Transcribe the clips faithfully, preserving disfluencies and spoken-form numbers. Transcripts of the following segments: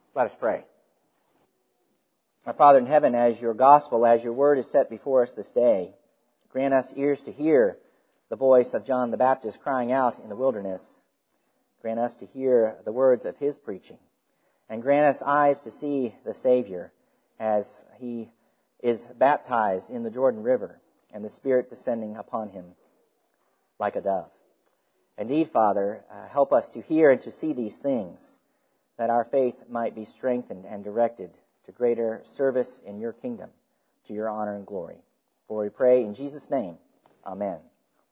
Let us pray. Our Father in heaven, as your gospel, as your word is set before us this day, grant us ears to hear the voice of John the Baptist crying out in the wilderness. Grant us to hear the words of his preaching. And grant us eyes to see the Savior as he is baptized in the Jordan River and the Spirit descending upon him like a dove. Indeed, Father, uh, help us to hear and to see these things, that our faith might be strengthened and directed to greater service in your kingdom, to your honor and glory. For we pray in Jesus' name, amen. Amen.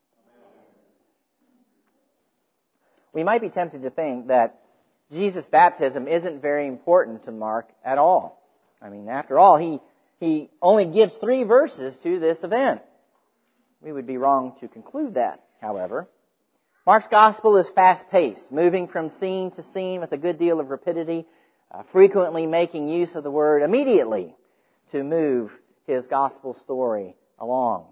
We might be tempted to think that Jesus' baptism isn't very important to Mark at all. I mean, after all, he, he only gives three verses to this event. We would be wrong to conclude that, however. Mark's gospel is fast-paced, moving from scene to scene with a good deal of rapidity, uh, frequently making use of the word immediately to move his gospel story along.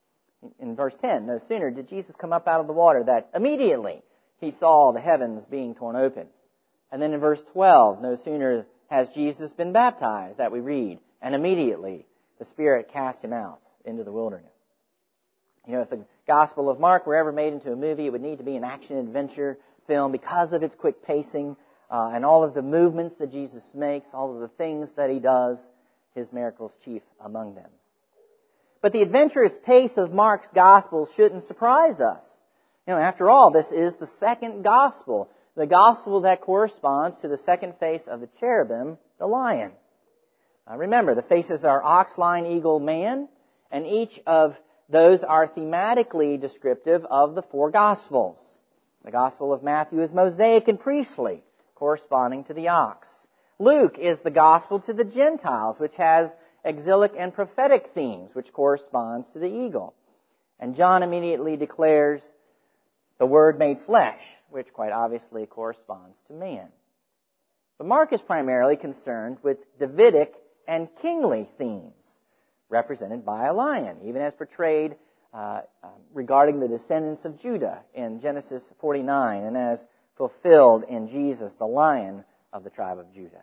In verse ten, no sooner did Jesus come up out of the water that immediately he saw the heavens being torn open. And then in verse twelve, no sooner has Jesus been baptized, that we read, and immediately the Spirit cast him out into the wilderness. You know, if the Gospel of Mark were ever made into a movie, it would need to be an action-adventure film because of its quick pacing uh, and all of the movements that Jesus makes, all of the things that he does, his miracles chief among them. But the adventurous pace of Mark's Gospel shouldn't surprise us. You know, after all, this is the second Gospel, the Gospel that corresponds to the second face of the cherubim, the lion. Uh, remember, the faces are ox, lion, eagle, man, and each of those are thematically descriptive of the four Gospels. The Gospel of Matthew is Mosaic and priestly, corresponding to the ox. Luke is the Gospel to the Gentiles, which has exilic and prophetic themes, which corresponds to the eagle. And John immediately declares the Word made flesh, which quite obviously corresponds to man. But Mark is primarily concerned with Davidic and kingly themes, represented by a lion, even as portrayed uh, uh, regarding the descendants of Judah in Genesis forty-nine, and as fulfilled in Jesus, the Lion of the tribe of Judah.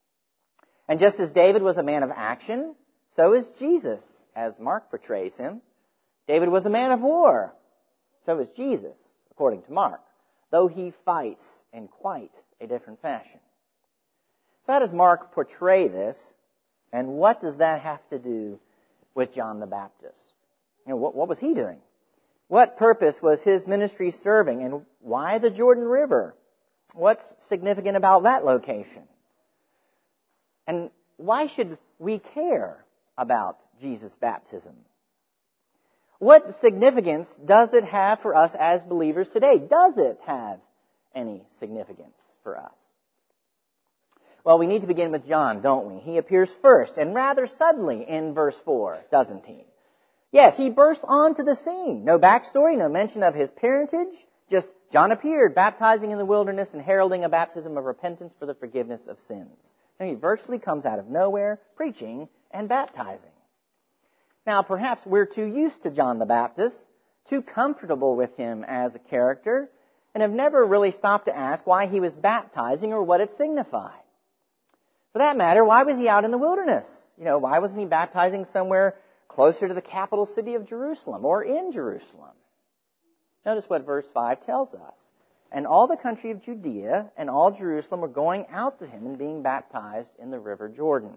And just as David was a man of action, so is Jesus, as Mark portrays him. David was a man of war, so is Jesus, according to Mark, though he fights in quite a different fashion. So how does Mark portray this, and what does that have to do with John the Baptist? You know, what, what was he doing? What purpose was his ministry serving, and why the Jordan River? What's significant about that location? And why should we care about Jesus' baptism? What significance does it have for us as believers today? Does it have any significance for us? Well, we need to begin with John, don't we? He appears first, and rather suddenly in verse four, doesn't he? Yes, he bursts onto the scene. No backstory, no mention of his parentage. Just John appeared, baptizing in the wilderness and heralding a baptism of repentance for the forgiveness of sins. And he virtually comes out of nowhere, preaching and baptizing. Now, perhaps we're too used to John the Baptist, too comfortable with him as a character, and have never really stopped to ask why he was baptizing or what it signified. For that matter, why was he out in the wilderness? You know, why wasn't he baptizing somewhere closer to the capital city of Jerusalem or in Jerusalem? Notice what verse five tells us. And all the country of Judea and all Jerusalem were going out to him and being baptized in the river Jordan.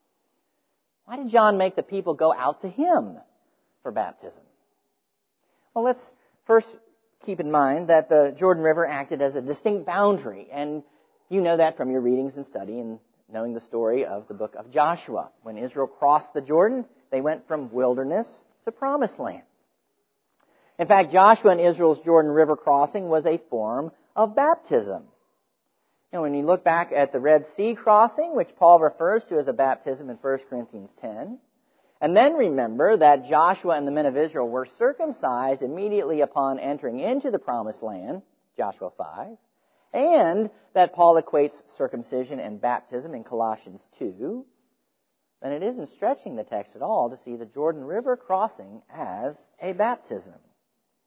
Why did John make the people go out to him for baptism? Well, let's first keep in mind that the Jordan River acted as a distinct boundary, and you know that from your readings and study and knowing the story of the book of Joshua. When Israel crossed the Jordan, they went from wilderness to promised land. In fact, Joshua and Israel's Jordan River crossing was a form of baptism. You know, when you look back at the Red Sea crossing, which Paul refers to as a baptism in First Corinthians ten, and then remember that Joshua and the men of Israel were circumcised immediately upon entering into the promised land, Joshua five, and that Paul equates circumcision and baptism in Colossians two, then it isn't stretching the text at all to see the Jordan River crossing as a baptism.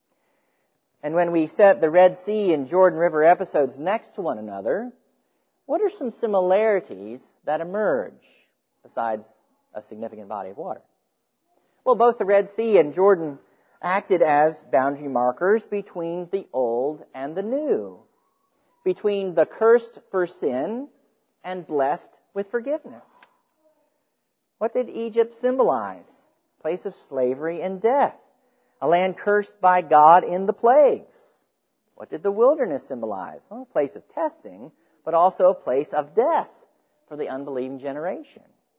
And when we set the Red Sea and Jordan River episodes next to one another, what are some similarities that emerge besides a significant body of water? Well, both the Red Sea and Jordan acted as boundary markers between the old and the new, between the cursed for sin and blessed with forgiveness. What did Egypt symbolize? A place of slavery and death, a land cursed by God in the plagues. What did the wilderness symbolize? Well, a place of testing, but also a place of death for the unbelieving generation.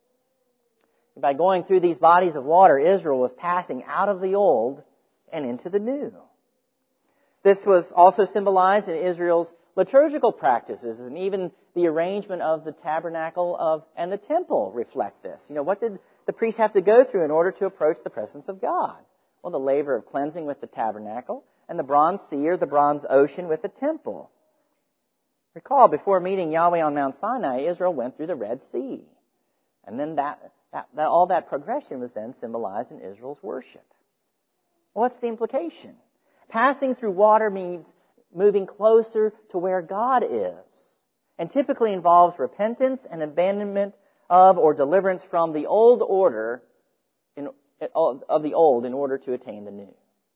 By going through these bodies of water, Israel was passing out of the old and into the new. This was also symbolized in Israel's liturgical practices, and even the arrangement of the tabernacle of and the temple reflect this. You know, what did the priests have to go through in order to approach the presence of God? Well, the laver of cleansing with the tabernacle, and the bronze sea or the bronze ocean with the temple. Recall, before meeting Yahweh on Mount Sinai, Israel went through the Red Sea. And then that, that, that all that progression was then symbolized in Israel's worship. What's the implication? Passing through water means moving closer to where God is, and typically involves repentance and abandonment of or deliverance from the old order in, of the old in order to attain the new.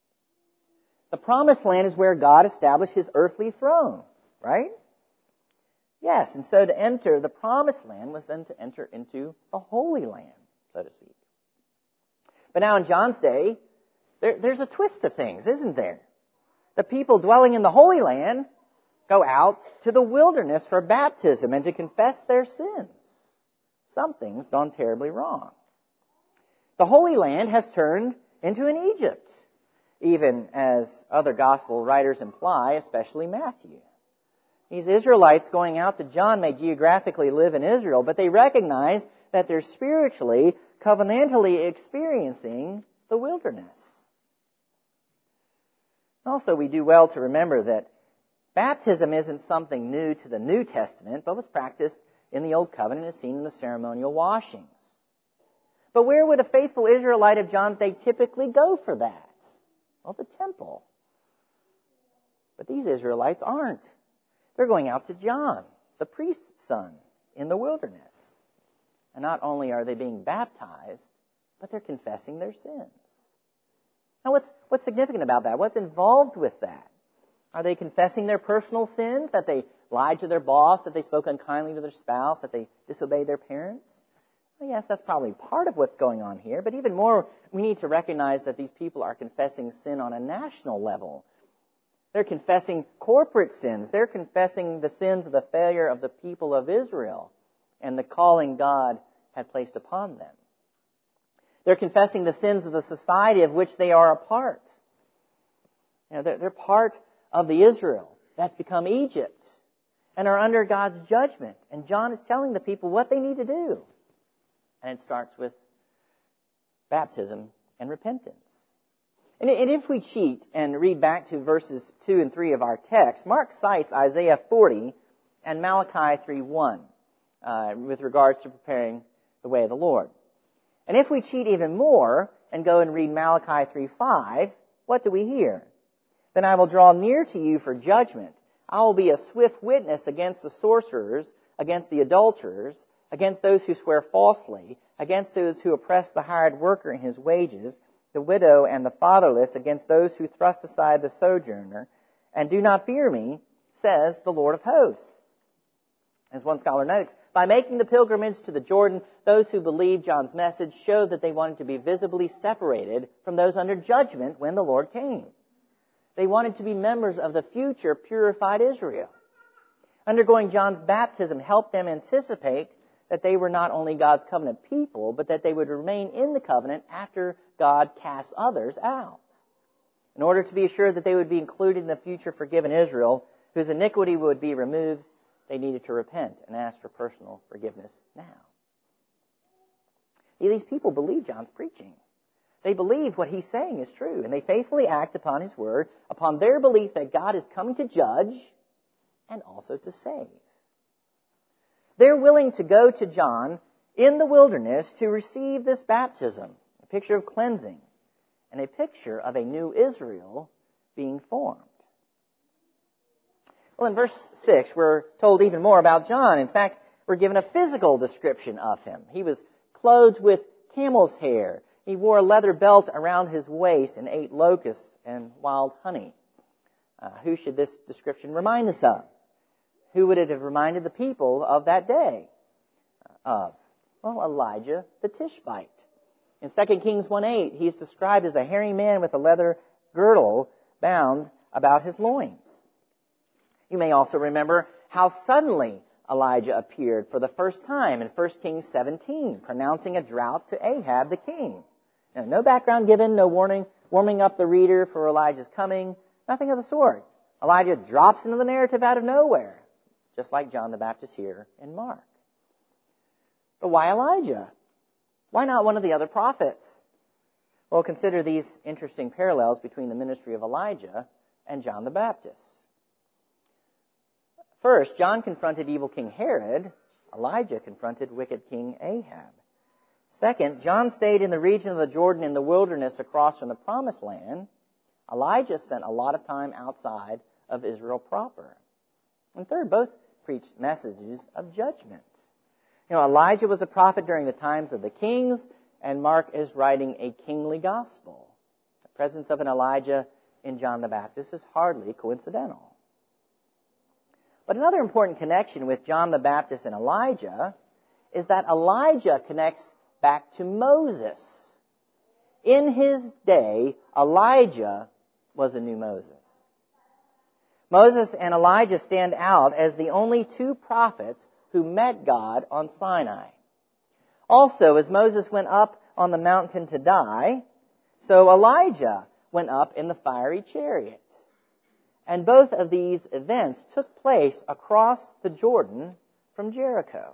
The Promised Land is where God established His earthly throne, right? Yes, and so to enter the Promised Land was then to enter into the Holy Land, so to speak. But now in John's day, there, there's a twist to things, isn't there? The people dwelling in the Holy Land go out to the wilderness for baptism and to confess their sins. Something's gone terribly wrong. The Holy Land has turned into an Egypt, even as other gospel writers imply, especially Matthew. These Israelites going out to John may geographically live in Israel, but they recognize that they're spiritually, covenantally experiencing the wilderness. Also, we do well to remember that baptism isn't something new to the New Testament, but was practiced in the Old Covenant as seen in the ceremonial washings. But where would a faithful Israelite of John's day typically go for that? Well, the temple. But these Israelites aren't. They're going out to John, the priest's son, in the wilderness. And not only are they being baptized, but they're confessing their sins. Now, what's, what's significant about that? What's involved with that? Are they confessing their personal sins, that they lied to their boss, that they spoke unkindly to their spouse, that they disobeyed their parents? Well, yes, that's probably part of what's going on here, but even more, we need to recognize that these people are confessing sin on a national level. They're confessing corporate sins. They're confessing the sins of the failure of the people of Israel and the calling God had placed upon them. They're confessing the sins of the society of which they are a part. You know, they're, they're part of the Israel that's become Egypt and are under God's judgment. And John is telling the people what they need to do. And it starts with baptism and repentance. And if we cheat and read back to verses two and three of our text, Mark cites Isaiah forty and Malachi three one uh, with regards to preparing the way of the Lord. And if we cheat even more and go and read Malachi three five, what do we hear? Then I will draw near to you for judgment. I will be a swift witness against the sorcerers, against the adulterers, against those who swear falsely, against those who oppress the hired worker in his wages, the widow and the fatherless, against those who thrust aside the sojourner, and do not fear me, says the Lord of hosts. As one scholar notes, by making the pilgrimage to the Jordan, those who believed John's message showed that they wanted to be visibly separated from those under judgment when the Lord came. They wanted to be members of the future purified Israel. Undergoing John's baptism helped them anticipate that they were not only God's covenant people, but that they would remain in the covenant after God casts others out. In order to be assured that they would be included in the future forgiven Israel, whose iniquity would be removed, they needed to repent and ask for personal forgiveness now. These people believe John's preaching. They believe what he's saying is true, and they faithfully act upon his word, upon their belief that God is coming to judge and also to save. They're willing to go to John in the wilderness to receive this baptism, a picture of cleansing, and a picture of a new Israel being formed. Well, in verse six, we're told even more about John. In fact, we're given a physical description of him. He was clothed with camel's hair. He wore a leather belt around his waist and ate locusts and wild honey. Uh, who should this description remind us of? Who would it have reminded the people of that day of? Well, Elijah the Tishbite. In Second Kings one eight, he's described as a hairy man with a leather girdle bound about his loins. You may also remember how suddenly Elijah appeared for the first time in First Kings seventeen, pronouncing a drought to Ahab the king. Now, no background given, no warning, warming up the reader for Elijah's coming, nothing of the sort. Elijah drops into the narrative out of nowhere, just like John the Baptist here in Mark. But why Elijah? Why not one of the other prophets? Well, consider these interesting parallels between the ministry of Elijah and John the Baptist. First, John confronted evil King Herod. Elijah confronted wicked King Ahab. Second, John stayed in the region of the Jordan in the wilderness across from the Promised Land. Elijah spent a lot of time outside of Israel proper. And third, both preached messages of judgment. You know, Elijah was a prophet during the times of the kings, and Mark is writing a kingly gospel. The presence of an Elijah in John the Baptist is hardly coincidental. But another important connection with John the Baptist and Elijah is that Elijah connects back to Moses. In his day, Elijah was a new Moses. Moses and Elijah stand out as the only two prophets who met God on Sinai. Also, as Moses went up on the mountain to die, so Elijah went up in the fiery chariot. And both of these events took place across the Jordan from Jericho.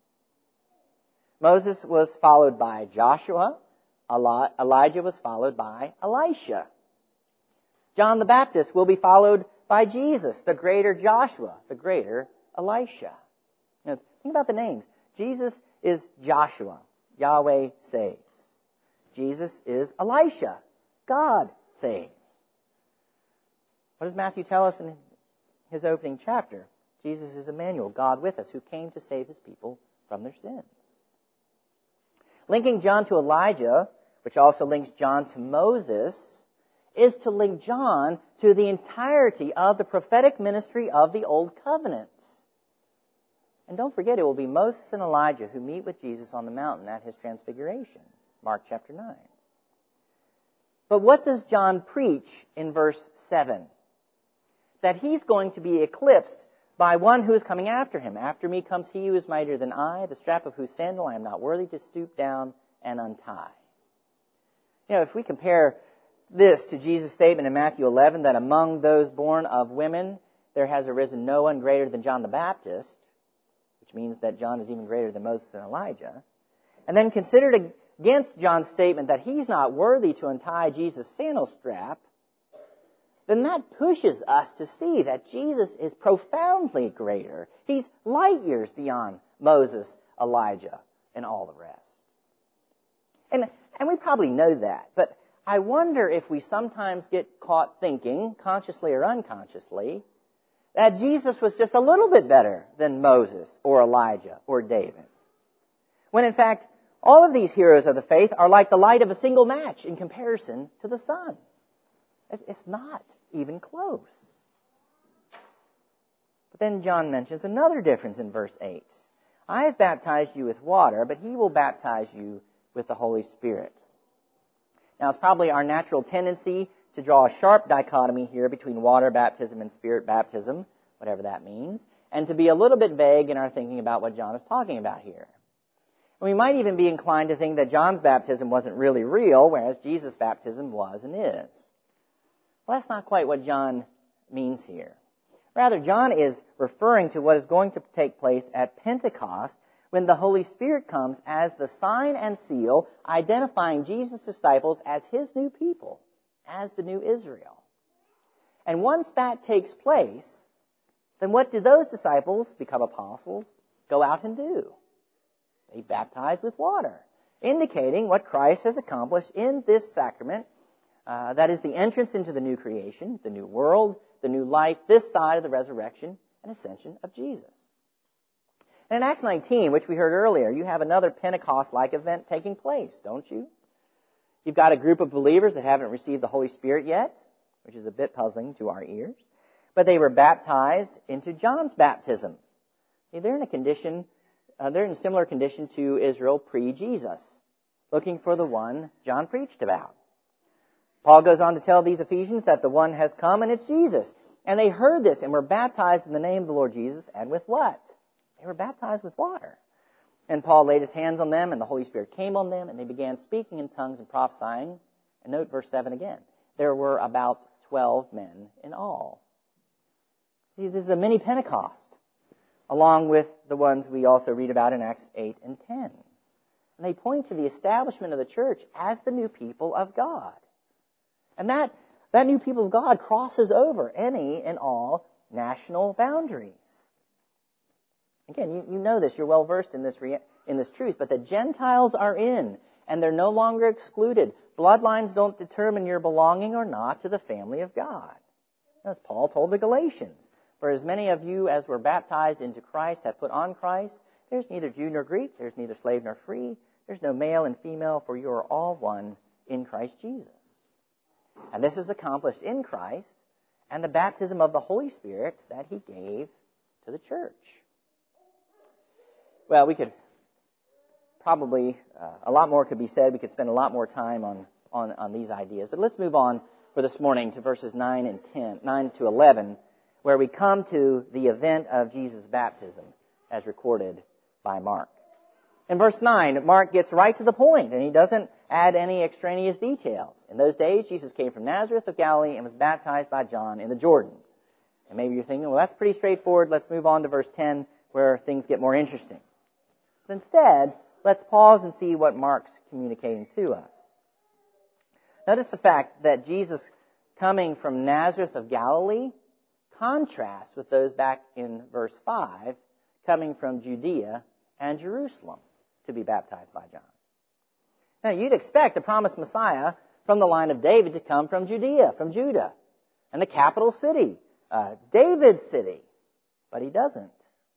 Moses was followed by Joshua. Elijah was followed by Elisha. John the Baptist will be followed by Jesus, the greater Joshua, the greater Elisha. Now, think about the names. Jesus is Joshua. Yahweh saves. Jesus is Elisha. God saves. What does Matthew tell us in his opening chapter? Jesus is Emmanuel, God with us, who came to save his people from their sins. Linking John to Elijah, which also links John to Moses, is to link John to the entirety of the prophetic ministry of the Old Covenant. And don't forget, it will be Moses and Elijah who meet with Jesus on the mountain at his transfiguration. Mark chapter nine. But what does John preach in verse seven? That he's going to be eclipsed by one who is coming after him. After me comes he who is mightier than I, the strap of whose sandal I am not worthy to stoop down and untie. You know, if we compare this to Jesus' statement in Matthew eleven that among those born of women there has arisen no one greater than John the Baptist, which means that John is even greater than Moses and Elijah, and then considered against John's statement that he's not worthy to untie Jesus' sandal strap, then that pushes us to see that Jesus is profoundly greater. He's light years beyond Moses, Elijah, and all the rest. And, and we probably know that, but I wonder if we sometimes get caught thinking, consciously or unconsciously, that Jesus was just a little bit better than Moses or Elijah or David. When in fact, all of these heroes of the faith are like the light of a single match in comparison to the sun. It's not even close. But then John mentions another difference in verse eight. I have baptized you with water, but he will baptize you with the Holy Spirit. Now, it's probably our natural tendency to draw a sharp dichotomy here between water baptism and spirit baptism, whatever that means, and to be a little bit vague in our thinking about what John is talking about here. And we might even be inclined to think that John's baptism wasn't really real, whereas Jesus' baptism was and is. Well, that's not quite what John means here. Rather, John is referring to what is going to take place at Pentecost when the Holy Spirit comes as the sign and seal identifying Jesus' disciples as his new people, as the new Israel. And once that takes place, then what do those disciples, become apostles, go out and do? They baptize with water, indicating what Christ has accomplished in this sacrament. Uh, that is the entrance into the new creation, the new world, the new life this side of the resurrection and ascension of Jesus. And in Acts nineteen, which we heard earlier, you have another Pentecost-like event taking place, don't you? You've got a group of believers that haven't received the Holy Spirit yet, which is a bit puzzling to our ears, but they were baptized into John's baptism. See, they're in a condition, uh, they're in a similar condition to Israel pre-Jesus, looking for the one John preached about. Paul goes on to tell these Ephesians that the one has come and it's Jesus. And they heard this and were baptized in the name of the Lord Jesus. And with what? They were baptized with water. And Paul laid his hands on them and the Holy Spirit came on them and they began speaking in tongues and prophesying. And note verse seven again. There were about twelve men in all. See, this is a mini Pentecost, along with the ones we also read about in Acts eight and ten. And they point to the establishment of the church as the new people of God. And that, that new people of God crosses over any and all national boundaries. Again, you, you know this. You're well versed in this, rea- in this truth. But the Gentiles are in, and they're no longer excluded. Bloodlines don't determine your belonging or not to the family of God. As Paul told the Galatians, for as many of you as were baptized into Christ have put on Christ, there's neither Jew nor Greek, there's neither slave nor free, there's no male and female, for you are all one in Christ Jesus. And this is accomplished in Christ and the baptism of the Holy Spirit that He gave to the church. Well, we could probably, uh, a lot more could be said. We could spend a lot more time on, on, on these ideas. But let's move on for this morning to verses nine and ten, nine to eleven, where we come to the event of Jesus' baptism as recorded by Mark. In verse nine, Mark gets right to the point, and he doesn't add any extraneous details. In those days, Jesus came from Nazareth of Galilee and was baptized by John in the Jordan. And maybe you're thinking, well, that's pretty straightforward. Let's move on to verse ten, where things get more interesting. But instead, let's pause and see what Mark's communicating to us. Notice the fact that Jesus coming from Nazareth of Galilee contrasts with those back in verse five, coming from Judea and Jerusalem to be baptized by John. Now, you'd expect the promised Messiah from the line of David to come from Judea, from Judah, and the capital city, uh, David's city. But he doesn't.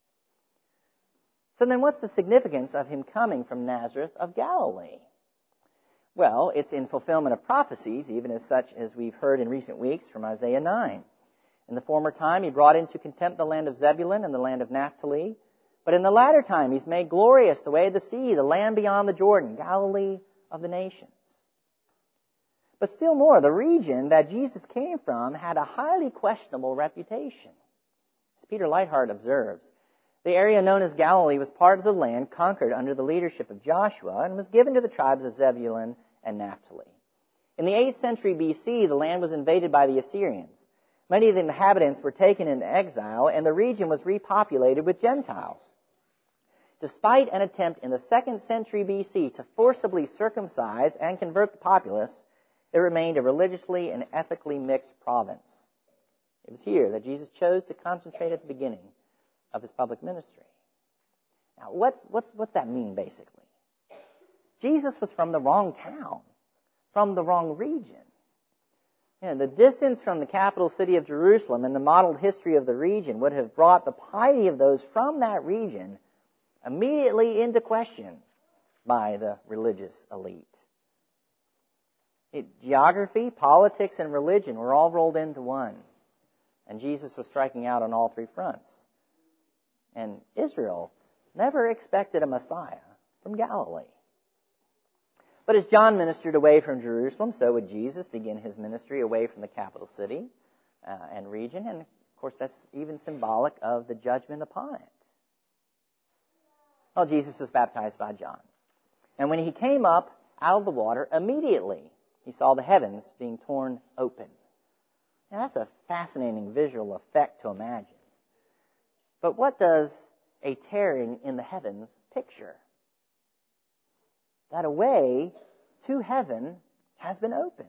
So then what's the significance of him coming from Nazareth of Galilee? Well, it's in fulfillment of prophecies, even as such as we've heard in recent weeks from Isaiah nine. In the former time, he brought into contempt the land of Zebulun and the land of Naphtali. But in the latter time, he's made glorious the way of the sea, the land beyond the Jordan, Galilee of the nations. But still more, the region that Jesus came from had a highly questionable reputation. As Peter Leithart observes, the area known as Galilee was part of the land conquered under the leadership of Joshua and was given to the tribes of Zebulun and Naphtali. In the eighth century B C, the land was invaded by the Assyrians. Many of the inhabitants were taken into exile, and the region was repopulated with Gentiles. Despite an attempt in the second century B C to forcibly circumcise and convert the populace, it remained a religiously and ethically mixed province. It was here that Jesus chose to concentrate at the beginning of his public ministry. Now, what's, what's, what's that mean, basically? Jesus was from the wrong town, from the wrong region. You know, the distance from the capital city of Jerusalem and the modeled history of the region would have brought the piety of those from that region immediately into question by the religious elite. It, geography, politics, and religion were all rolled into one. And Jesus was striking out on all three fronts. And Israel never expected a Messiah from Galilee. But as John ministered away from Jerusalem, so would Jesus begin his ministry away from the capital city uh, and region. And, of course, that's even symbolic of the judgment upon it. Well, Jesus was baptized by John. And when he came up out of the water, immediately he saw the heavens being torn open. Now, that's a fascinating visual effect to imagine. But what does a tearing in the heavens picture? That a way to heaven has been opened.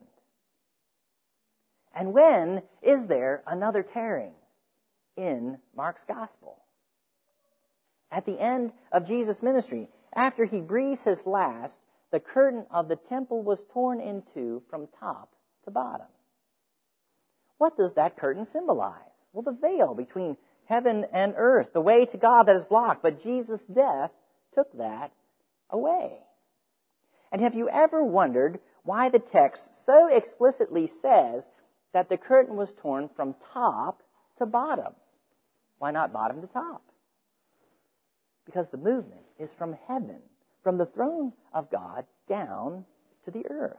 And when is there another tearing in Mark's gospel? At the end of Jesus' ministry, after he breathes his last, the curtain of the temple was torn in two from top to bottom. what does that curtain symbolize? Well, the veil between heaven and earth, the way to God that is blocked. But Jesus' death took that away. And have you ever wondered why the text so explicitly says that the curtain was torn from top to bottom? Why not bottom to top? Because the movement is from heaven, from the throne of God down to the earth.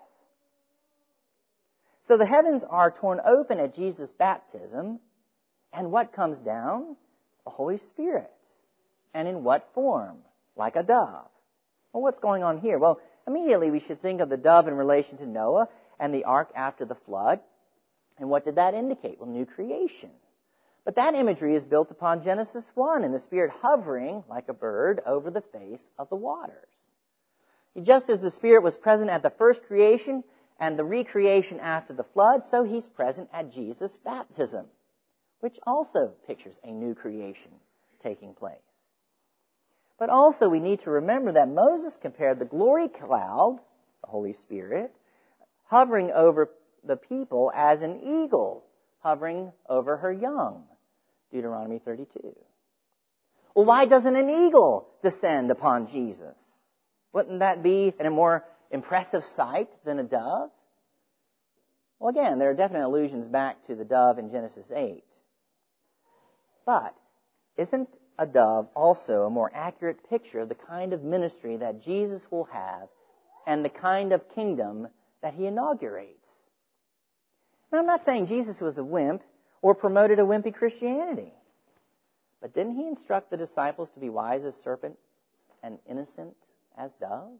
So the heavens are torn open at Jesus' baptism, and what comes down? The Holy Spirit. And in what form? Like a dove. Well, what's going on here? Well, immediately we should think of the dove in relation to Noah and the ark after the flood. And what did that indicate? Well, new creation. But that imagery is built upon Genesis one and the Spirit hovering like a bird over the face of the waters. Just as the Spirit was present at the first creation and the recreation after the flood, so He's present at Jesus' baptism, which also pictures a new creation taking place. But also we need to remember that Moses compared the glory cloud, the Holy Spirit, hovering over the people as an eagle hovering over her young, Deuteronomy thirty-two. Well, why doesn't an eagle descend upon Jesus? Wouldn't that be a more impressive sight than a dove? Well, again, there are definite allusions back to the dove in Genesis eight. But isn't a dove also a more accurate picture of the kind of ministry that Jesus will have and the kind of kingdom that He inaugurates? Now, I'm not saying Jesus was a wimp or promoted a wimpy Christianity. But didn't He instruct the disciples to be wise as serpents and innocent as doves?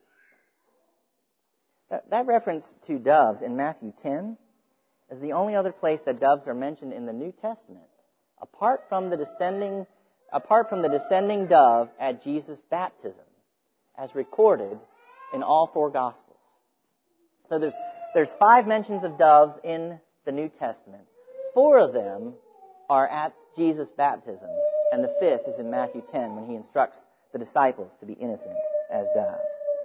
That, that reference to doves in Matthew ten is the only other place that doves are mentioned in the New Testament, apart from the descending, apart from the descending dove at Jesus' baptism, as recorded in all four Gospels. So there's there's five mentions of doves in the New Testament. Four of them are at Jesus' baptism, and the fifth is in Matthew ten when He instructs the disciples to be innocent as doves.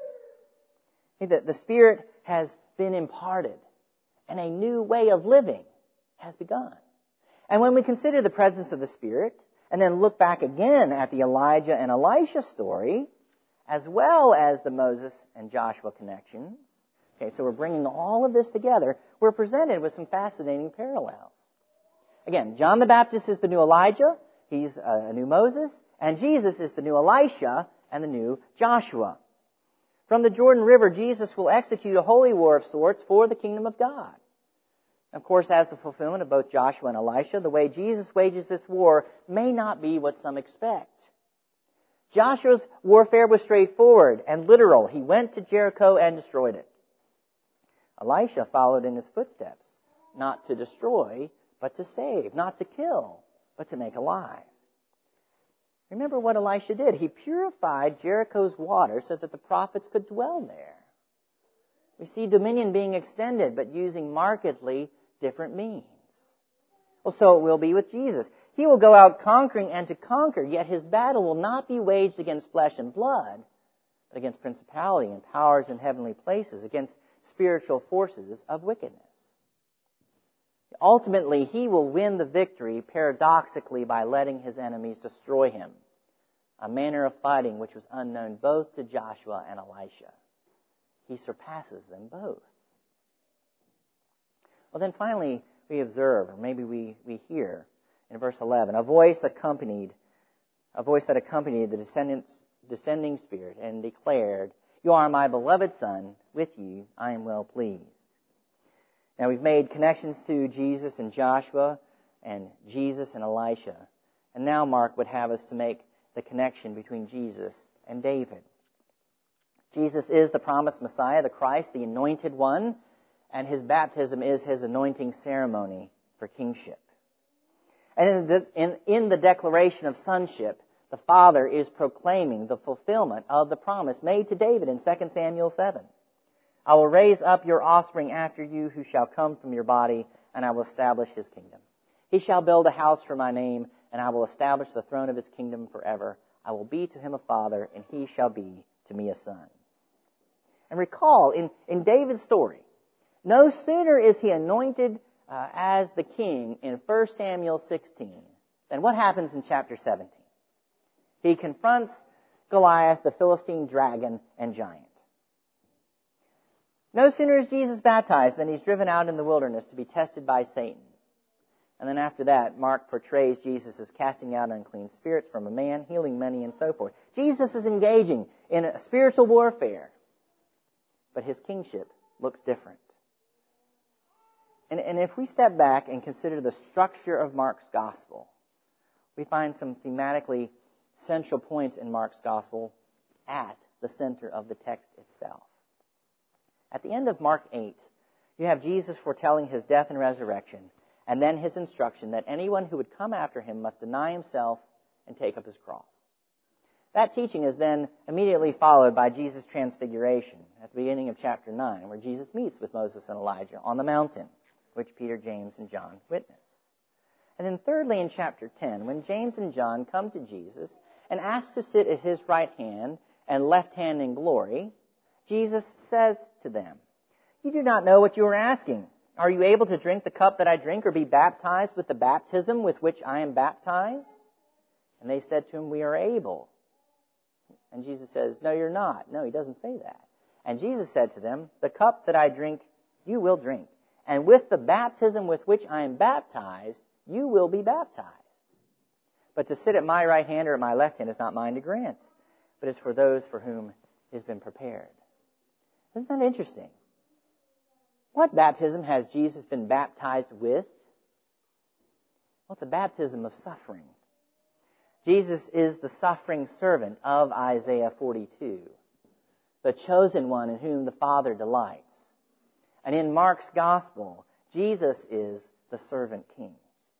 The, the Spirit has been imparted, and a new way of living has begun. And when we consider the presence of the Spirit, and then look back again at the Elijah and Elisha story, as well as the Moses and Joshua connections, okay, so we're bringing all of this together, we're presented with some fascinating parallels. Again, John the Baptist is the new Elijah, he's a new Moses, and Jesus is the new Elisha and the new Joshua. From the Jordan River, Jesus will execute a holy war of sorts for the kingdom of God. Of course, as the fulfillment of both Joshua and Elisha, the way Jesus wages this war may not be what some expect. Joshua's warfare was straightforward and literal. He went to Jericho and destroyed it. Elisha followed in his footsteps, not to destroy, but to save, not to kill, but to make alive. Remember what Elisha did. He purified Jericho's water so that the prophets could dwell there. We see dominion being extended, but using markedly different means. Well, so it will be with Jesus. He will go out conquering and to conquer, yet His battle will not be waged against flesh and blood, but against principality and powers in heavenly places, against spiritual forces of wickedness. Ultimately, He will win the victory paradoxically by letting His enemies destroy Him, a manner of fighting which was unknown both to Joshua and Elisha. He surpasses them both. Well, then finally, we observe, or maybe we, we hear in verse eleven, a voice accompanied, a voice that accompanied the descendants, descending Spirit and declared, "You are my beloved Son, with you I am well pleased." Now, we've made connections to Jesus and Joshua and Jesus and Elisha. And now Mark would have us to make the connection between Jesus and David. Jesus is the promised Messiah, the Christ, the anointed one, and His baptism is His anointing ceremony for kingship. And in the, in, in the declaration of sonship, the Father is proclaiming the fulfillment of the promise made to David in Second Samuel seven. "I will raise up your offspring after you who shall come from your body, and I will establish his kingdom. He shall build a house for my name, and I will establish the throne of his kingdom forever. I will be to him a father, and he shall be to me a son." And recall, in, in David's story, no sooner is he anointed uh, as the king in First Samuel sixteen, then what happens in chapter seventeen? He confronts Goliath, the Philistine dragon and giant. No sooner is Jesus baptized than he's driven out in the wilderness to be tested by Satan. And then after that, Mark portrays Jesus as casting out unclean spirits from a man, healing many, and so forth. Jesus is engaging in a spiritual warfare. But his kingship looks different. And, and if we step back and consider the structure of Mark's gospel, we find some thematically central points in Mark's gospel at the center of the text itself. At the end of Mark eight, you have Jesus foretelling his death and resurrection, and then his instruction that anyone who would come after him must deny himself and take up his cross. That teaching is then immediately followed by Jesus' transfiguration at the beginning of chapter nine, where Jesus meets with Moses and Elijah on the mountain, which Peter, James, and John witness. And then thirdly, in chapter ten, when James and John come to Jesus and ask to sit at his right hand and left hand in glory, Jesus says to them, "You do not know what you are asking. Are you able to drink the cup that I drink or be baptized with the baptism with which I am baptized?" And they said to him, "We are able." And Jesus says, "No, you're not." No, he doesn't say that. And Jesus said to them, "The cup that I drink, you will drink. And with the baptism with which I am baptized, you will be baptized. But to sit at my right hand or at my left hand is not mine to grant, but is for those for whom it has been prepared." Isn't that interesting? What baptism has Jesus been baptized with? Well, it's a baptism of suffering. Jesus is the suffering servant of Isaiah forty-two, the chosen one in whom the Father delights. And in Mark's gospel, Jesus is the servant king.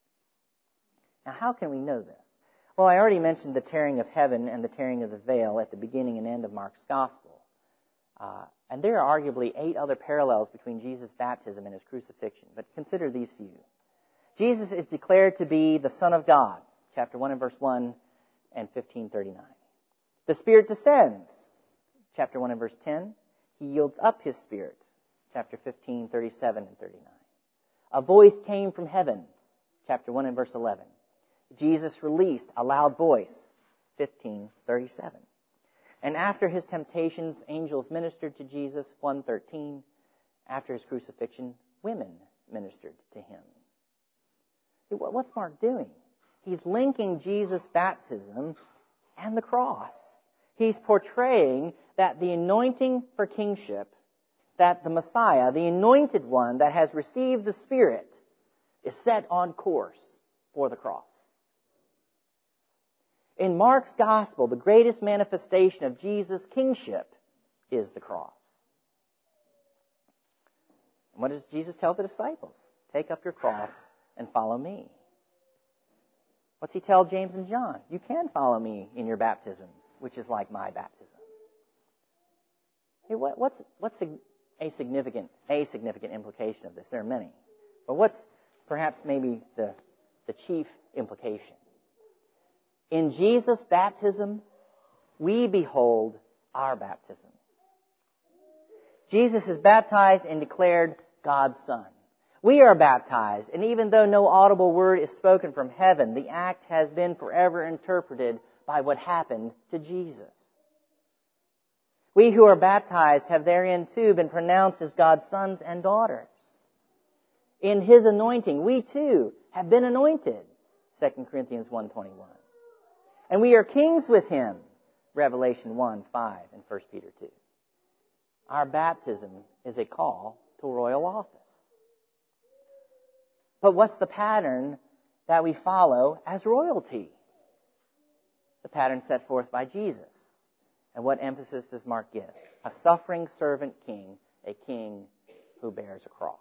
Now, how can we know this? Well, I already mentioned the tearing of heaven and the tearing of the veil at the beginning and end of Mark's gospel. Uh, and there are arguably eight other parallels between Jesus' baptism and his crucifixion. But consider these few. Jesus is declared to be the Son of God, chapter one and verse one and fifteen thirty-nine. The Spirit descends, chapter one and verse ten. He yields up his Spirit, chapter fifteen thirty-seven and thirty-nine. A voice came from heaven, chapter one and verse eleven. Jesus released a loud voice, fifteen thirty-seven. And after his temptations, angels ministered to Jesus, one thirteen. After his crucifixion, women ministered to him. What's Mark doing? He's linking Jesus' baptism and the cross. He's portraying that the anointing for kingship, that the Messiah, the anointed one that has received the Spirit, is set on course for the cross. In Mark's gospel, the greatest manifestation of Jesus' kingship is the cross. And what does Jesus tell the disciples? Take up your cross and follow me. What's he tell James and John? You can follow me in your baptisms, which is like my baptism. Hey, what, what's what's a significant a significant implication of this? There are many, but what's perhaps maybe the the chief implication? In Jesus' baptism, we behold our baptism. Jesus is baptized and declared God's Son. We are baptized, and even though no audible word is spoken from heaven, the act has been forever interpreted by what happened to Jesus. We who are baptized have therein too been pronounced as God's sons and daughters. In His anointing, we too have been anointed, Second Corinthians one twenty-one. And we are kings with Him, Revelation one five and First Peter two. Our baptism is a call to royal office. But what's the pattern that we follow as royalty? The pattern set forth by Jesus. And what emphasis does Mark give? A suffering servant king, a king who bears a cross.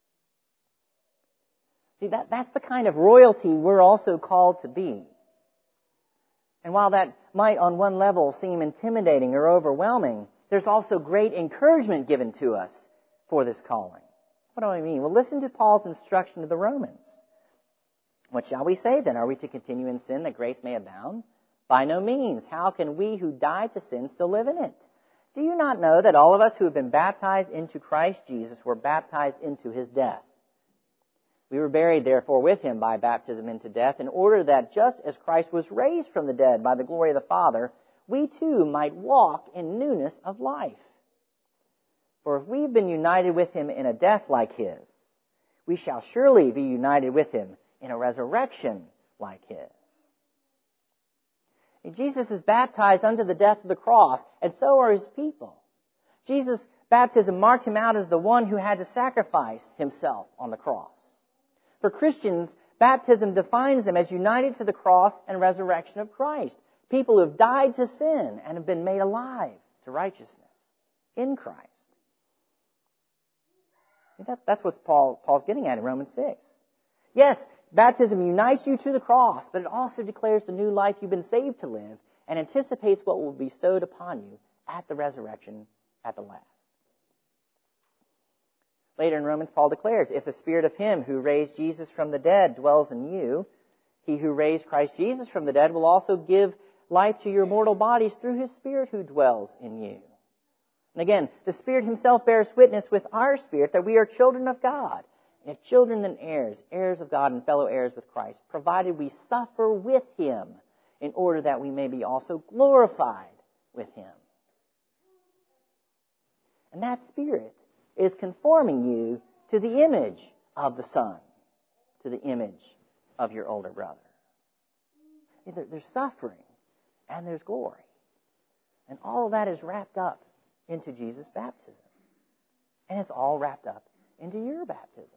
See, that, that's the kind of royalty we're also called to be. And while that might on one level seem intimidating or overwhelming, there's also great encouragement given to us for this calling. What do I mean? Well, listen to Paul's instruction to the Romans. What shall we say then? Are we to continue in sin that grace may abound? By no means. How can we who died to sin still live in it? Do you not know that all of us who have been baptized into Christ Jesus were baptized into His death? We were buried, therefore, with him by baptism into death, in order that just as Christ was raised from the dead by the glory of the Father, we too might walk in newness of life. For if we've been united with him in a death like his, we shall surely be united with him in a resurrection like his. Jesus is baptized unto the death of the cross, and so are his people. Jesus' baptism marked him out as the one who had to sacrifice himself on the cross. For Christians, baptism defines them as united to the cross and resurrection of Christ. People who have died to sin and have been made alive to righteousness in Christ. That, that's what Paul, Paul's getting at in Romans six. Yes, baptism unites you to the cross, but it also declares the new life you've been saved to live and anticipates what will be bestowed upon you at the resurrection at the last. Later in Romans, Paul declares, if the Spirit of him who raised Jesus from the dead dwells in you, he who raised Christ Jesus from the dead will also give life to your mortal bodies through his Spirit who dwells in you. And again, the Spirit himself bears witness with our spirit that we are children of God. And if children, then heirs, heirs of God and fellow heirs with Christ, provided we suffer with him in order that we may be also glorified with him. And that Spirit is conforming you to the image of the Son, to the image of your older brother. There's suffering and there's glory. And all of that is wrapped up into Jesus' baptism. And it's all wrapped up into your baptism.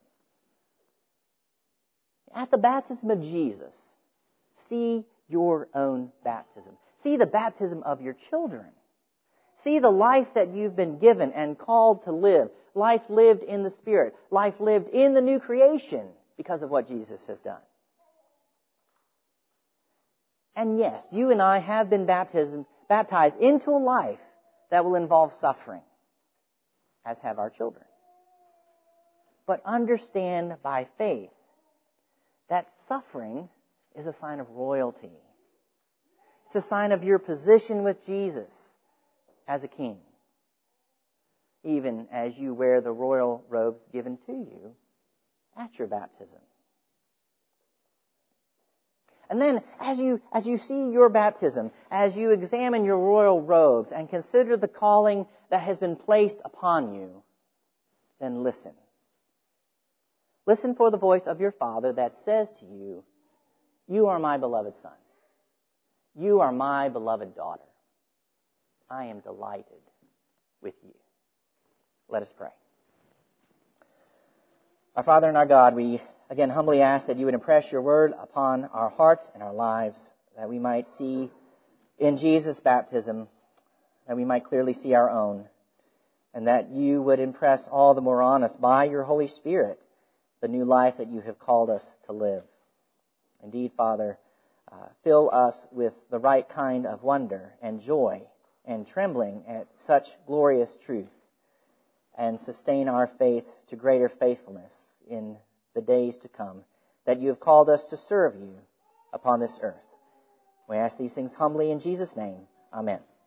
At the baptism of Jesus, see your own baptism. See the baptism of your children. See the life that you've been given and called to live. Life lived in the Spirit. Life lived in the new creation because of what Jesus has done. And yes, you and I have been baptism, baptized into a life that will involve suffering, as have our children. But understand by faith that suffering is a sign of royalty. It's a sign of your position with Jesus as a king, even as you wear the royal robes given to you at your baptism. And then, as you, as you see your baptism, as you examine your royal robes and consider the calling that has been placed upon you, then listen. Listen for the voice of your Father that says to you, you are my beloved Son. You are my beloved daughter. I am delighted with you. Let us pray. Our Father and our God, we again humbly ask that you would impress your word upon our hearts and our lives, that we might see in Jesus' baptism, that we might clearly see our own, and that you would impress all the more on us by your Holy Spirit the new life that you have called us to live. Indeed, Father, uh, fill us with the right kind of wonder and joy and trembling at such glorious truth, and sustain our faith to greater faithfulness in the days to come, that you have called us to serve you upon this earth. We ask these things humbly in Jesus' name. Amen.